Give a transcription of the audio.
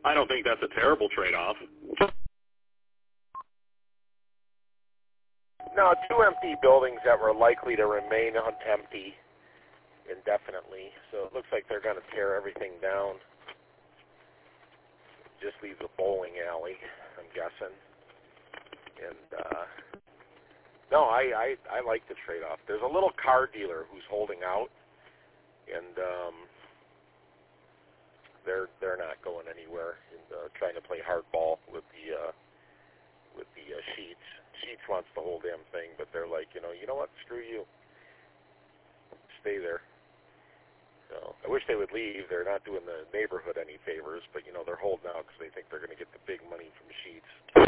I don't think that's a terrible trade-off. No, 2 empty buildings that were likely to remain empty indefinitely. So it looks like they're going to tear everything down. Just leaves a bowling alley, I'm guessing. And no, I like the trade-off. There's a little car dealer who's holding out, and they're not going anywhere and trying to play hardball with the Sheets. Sheets wants the whole damn thing, but they're like, you know what? Screw you. Stay there. So I wish they would leave. They're not doing the neighborhood any favors, but they're holding out because they think they're going to get the big money from Sheets.